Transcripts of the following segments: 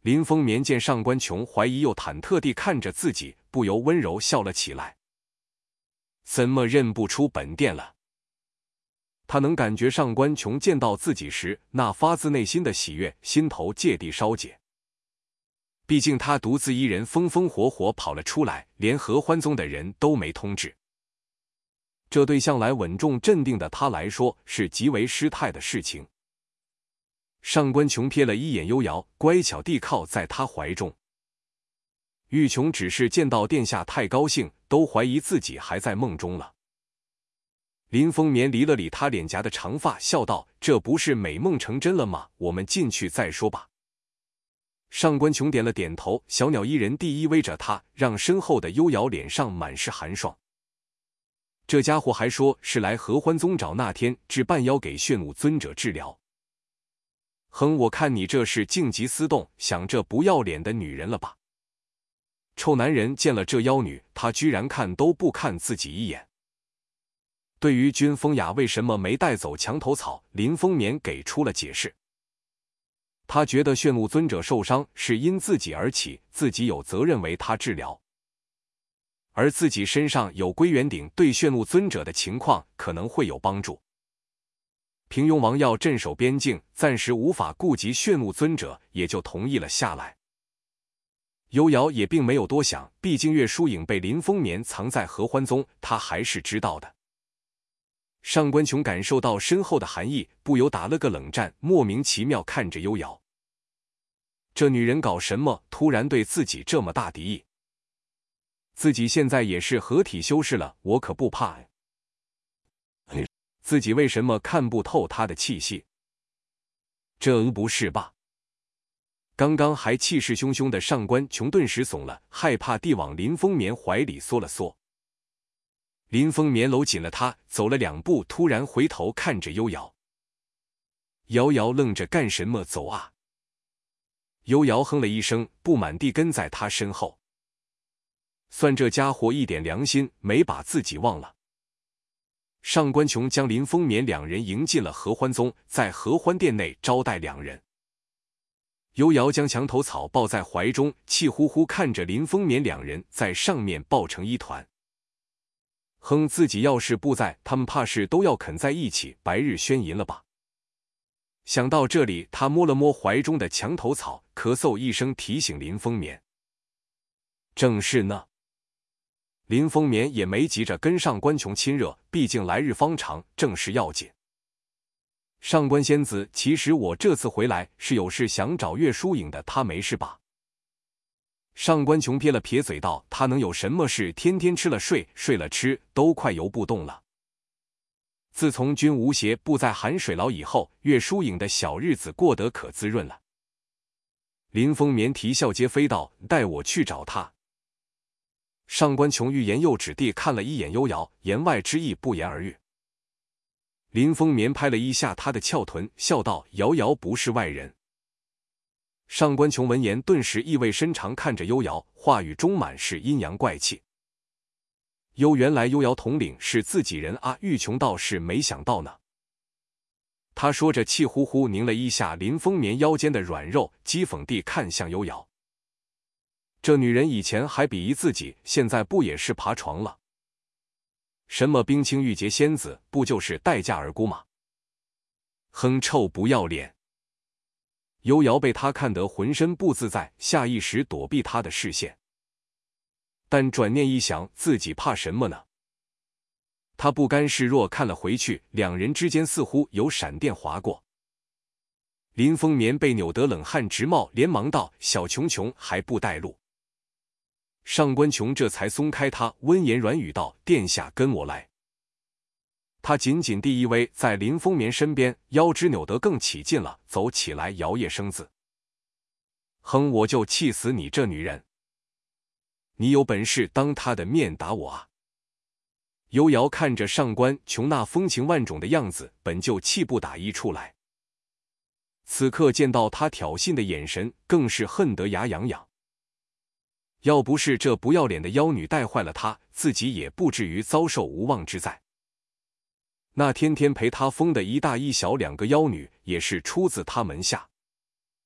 林风眠见上官琼怀疑又忐忑地看着自己，不由温柔笑了起来。怎么认不出本店了？他能感觉上官琼见到自己时那发自内心的喜悦，心头芥蒂稍解。毕竟他独自一人风风火火跑了出来，连合欢宗的人都没通知。这对向来稳重镇定的他来说是极为失态的事情。上官琼瞥了一眼幽瑶，乖巧地靠在他怀中。玉琼只是见到殿下太高兴，都怀疑自己还在梦中了。林风眠理了理他脸颊的长发，笑道：“这不是美梦成真了吗？我们进去再说吧。”上官琼点了点头，小鸟依人地依偎着他，让身后的幽瑶脸上满是寒霜。这家伙还说是来合欢宗找那天置半妖给炫武尊者治疗。哼，我看你这是静极思动，想这不要脸的女人了吧？臭男人见了这妖女，他居然看都不看自己一眼。对于君风雅为什么没带走墙头草，林风眠给出了解释。他觉得炫武尊者受伤是因自己而起，自己有责任为他治疗。而自己身上有归元鼎，对炫武尊者的情况可能会有帮助。平庸王要镇守边境，暂时无法顾及炫武尊者，也就同意了下来。幽瑶也并没有多想，毕竟岳疏影被林风眠藏在合欢宗，他还是知道的。上官琼感受到身后的寒意，不由打了个冷战，莫名其妙看着幽瑶。这女人搞什么？突然对自己这么大敌意？自己现在也是合体修士了，我可不怕。自己为什么看不透她的气息？这不是吧？刚刚还气势汹汹的上官琼顿时怂了，害怕地往林风眠怀里缩了缩。林风眠搂紧了他，走了2步，突然回头看着幽瑶。瑶瑶愣着，干什么？走啊！幽瑶哼了一声，不满地跟在他身后。算这家伙一点良心，没把自己忘了。上官琼将林风眠2人迎进了合欢宗，在合欢殿内招待2人。幽瑶将墙头草抱在怀中，气呼呼看着林风眠2人在上面抱成一团。哼，自己要是不在，他们怕是都要啃在一起白日宣淫了吧？想到这里，他摸了摸怀中的墙头草，咳嗽一声提醒林风眠。正是呢。林风眠也没急着跟上官琼亲热，毕竟来日方长，正事要紧。上官仙子，其实我这次回来是有事想找岳疏影的，她没事吧？上官琼撇了撇嘴道：“他能有什么事？天天吃了睡，睡了吃，都快游不动了。自从君无邪不在寒水牢以后，岳疏影的小日子过得可滋润了。”林风眠啼笑皆非道：“带我去找他。”上官琼欲言又止地看了一眼幽瑶，言外之意不言而喻。林风眠拍了一下他的翘臀，笑道：“瑶瑶不是外人。”上官琼闻言顿时意味深长看着幽瑶，话语中满是阴阳怪气。原来幽瑶统领是自己人啊！玉琼倒是没想到呢。他说着气呼呼拧了一下林风眠腰间的软肉，讥讽地看向幽瑶。这女人以前还鄙夷自己，现在不也是爬床了？什么冰清玉洁仙子，不就是待价而沽吗？哼，臭不要脸！幽瑶被他看得浑身不自在，下意识躲避他的视线。但转念一想，自己怕什么呢？他不甘示弱看了回去，2人之间似乎有闪电划过。林风眠被扭得冷汗直冒，连忙道：“小琼琼还不带路。”上官琼这才松开他，温言软语道：“殿下跟我来。”他紧紧地依偎在林风眠身边，腰肢扭得更起劲了，走起来摇曳生姿。哼，我就气死你这女人！你有本事当她的面打我啊！幽瑶看着上官琼那风情万种的样子，本就气不打一处来。此刻见到他挑衅的眼神，更是恨得牙痒痒。要不是这不要脸的妖女带坏了他，自己也不至于遭受无妄之灾。那天天陪他疯的一大一小2个妖女，也是出自他门下。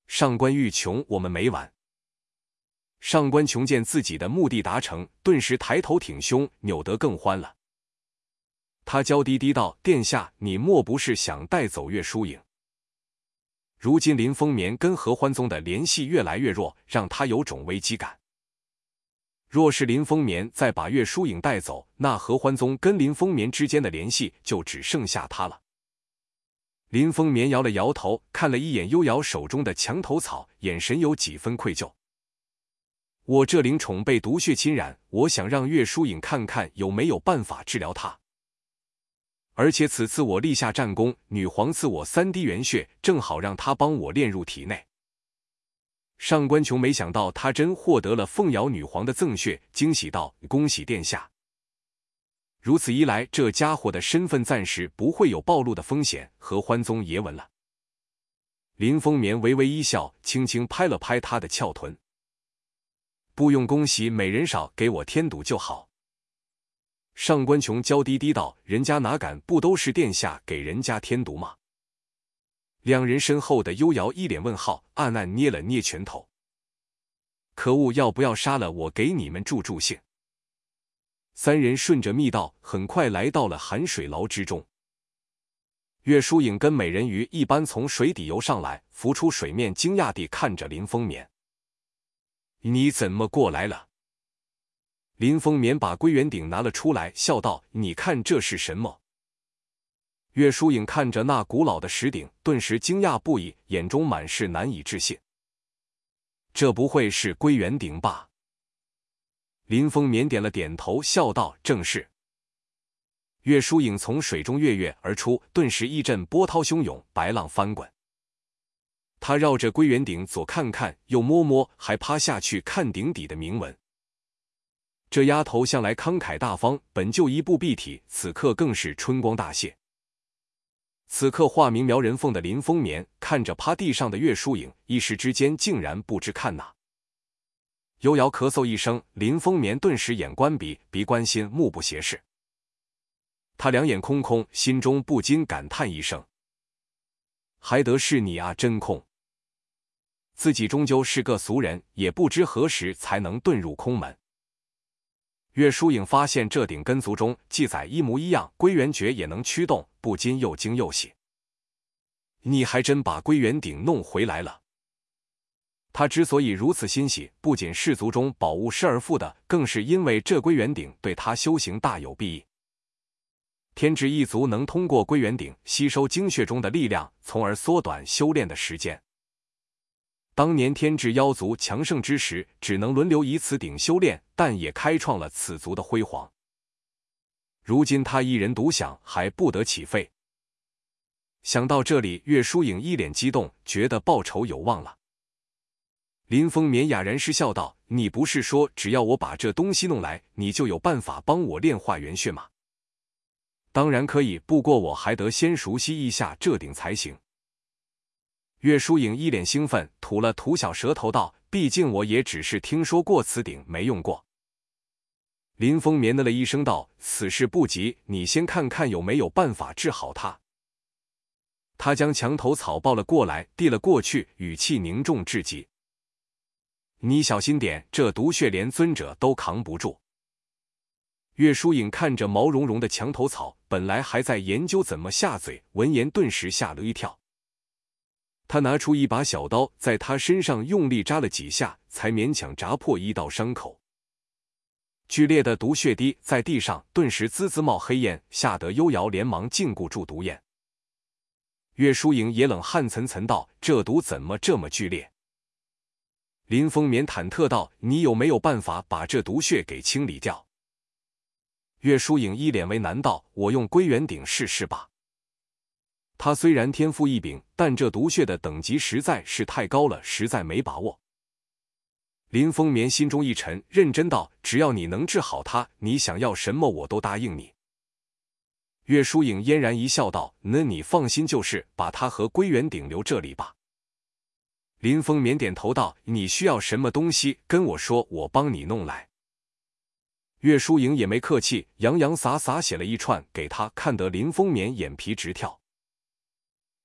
上官玉琼，我们没完。上官琼见自己的目的达成，顿时抬头挺胸，扭得更欢了。他娇滴滴道：“殿下，你莫不是想带走岳疏影？”如今林风眠跟合欢宗的联系越来越弱，让他有种危机感。若是林风眠再把岳疏影带走，那合欢宗跟林风眠之间的联系就只剩下他了。林风眠摇了摇头，看了一眼幽瑶手中的墙头草，眼神有几分愧疚。我这灵宠被毒血侵染，我想让岳疏影看看有没有办法治疗她。而且此次我立下战功，女皇赐我3滴元血，正好让她帮我炼入体内。上官琼没想到她真获得了凤瑶女皇的赠血，惊喜道：“恭喜殿下！如此一来，这家伙的身份暂时不会有暴露的风险，合欢宗爷闻了。”林风眠微微一笑，轻轻拍了拍他的翘臀：“不用恭喜，美人少，给我添堵就好。”上官琼娇滴滴道：“人家哪敢，不都是殿下给人家添堵吗？”两人身后的幽瑶一脸问号，暗暗捏了捏拳头。可恶，要不要杀了我，给你们助助兴？三人顺着密道，很快来到了寒水牢之中。岳疏影跟美人鱼一般从水底游上来，浮出水面，惊讶地看着林风眠：“你怎么过来了？”林风眠把归元鼎拿了出来，笑道：“你看这是什么？”岳疏影看着那古老的石鼎，顿时惊讶不已，眼中满是难以置信。“这不会是归元鼎吧？”林风眠点了点头，笑道：“正是。”岳疏影从水中跃跃而出，顿时一阵波涛汹涌，白浪翻滚。他绕着归元鼎左看看，右摸摸，还趴下去看鼎底的铭文。这丫头向来慷慨大方，本就一步必体，此刻更是春光大泄。此刻化名苗人凤的林风眠看着趴地上的岳疏影，一时之间竟然不知看哪。幽瑶咳嗽一声，林风眠顿时眼观鼻，鼻观心，目不斜视。他两眼空空，心中不禁感叹一声：“还得是你啊，真空！自己终究是个俗人，也不知何时才能遁入空门。”岳疏影发现这鼎跟族中记载一模一样，归元诀也能驱动，不禁又惊又喜：“你还真把归元鼎弄回来了！”他之所以如此欣喜，不仅氏族中宝物失而复得，更是因为这归元鼎对他修行大有裨益。天智一族能通过归元鼎吸收精血中的力量，从而缩短修炼的时间。当年天智妖族强盛之时，只能轮流以此鼎修炼，但也开创了此族的辉煌。如今他一人独享，还不得起废。想到这里，岳疏影一脸激动，觉得报仇有望了。林风眠哑然失笑道：“你不是说只要我把这东西弄来，你就有办法帮我炼化元血吗？”“当然可以，不过我还得先熟悉一下这鼎才行。”岳疏影一脸兴奋，吐了吐小舌头道：“毕竟我也只是听说过此鼎，没用过。”林风眠了一声道：“此事不急，你先看看有没有办法治好它。”他将墙头草抱了过来，递了过去，语气凝重至极：“你小心点，这毒血连尊者都扛不住。”岳疏影看着毛茸茸的墙头草，本来还在研究怎么下嘴，闻言顿时吓了一跳。他拿出一把小刀，在他身上用力扎了几下，才勉强扎破一道伤口。剧烈的毒血滴在地上顿时滋滋冒黑烟，吓得幽瑶连忙禁锢住毒焰。岳疏影也冷汗涔涔道：“这毒怎么这么剧烈？”林风眠忐忑道：“你有没有办法把这毒血给清理掉？”岳疏影一脸为难道：“我用归元鼎试试吧。”他虽然天赋异禀，但这毒血的等级实在是太高了，实在没把握。林风眠心中一沉，认真道：“只要你能治好他，你想要什么我都答应你。”岳疏影嫣然一笑道：“那你放心就是，把他和归元鼎留这里吧。”林风眠点头道：“你需要什么东西跟我说，我帮你弄来。”岳疏影也没客气，洋洋洒洒写了一串给他，看得林风眠眼皮直跳。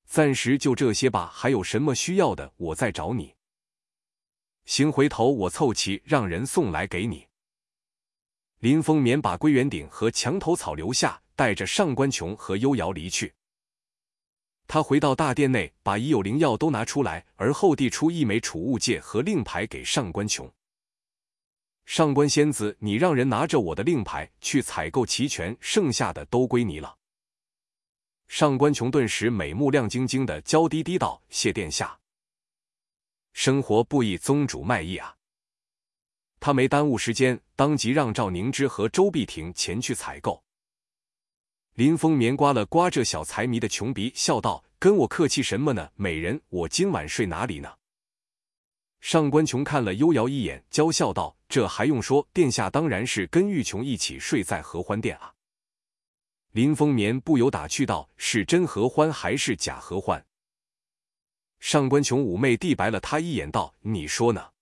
暂时就这些吧，还有什么需要的，我再找你。行，回头我凑齐，让人送来给你。林风眠把归元鼎和墙头草留下，带着上官琼和幽瑶离去。他回到大殿内，把已有灵药都拿出来，而后递出一枚储物戒和令牌给上官琼。上官仙子，你让人拿着我的令牌去采购齐全，剩下的都归你了。上官琼顿时美目亮晶晶的，娇滴滴道：“谢殿下。”生活不易，宗主卖艺啊！他没耽误时间，当即让赵凝之和周碧婷前去采购。林风眠刮了刮这小财迷的穷鼻，笑道：“跟我客气什么呢？美人，我今晚睡哪里呢？”上官琼看了幽瑶一眼，娇笑道：“这还用说，殿下当然是跟玉琼一起睡在合欢殿啊。”林风眠不由打趣道：“是真合欢还是假合欢？”上官琼妩媚地白了他一眼，道：“你说呢？”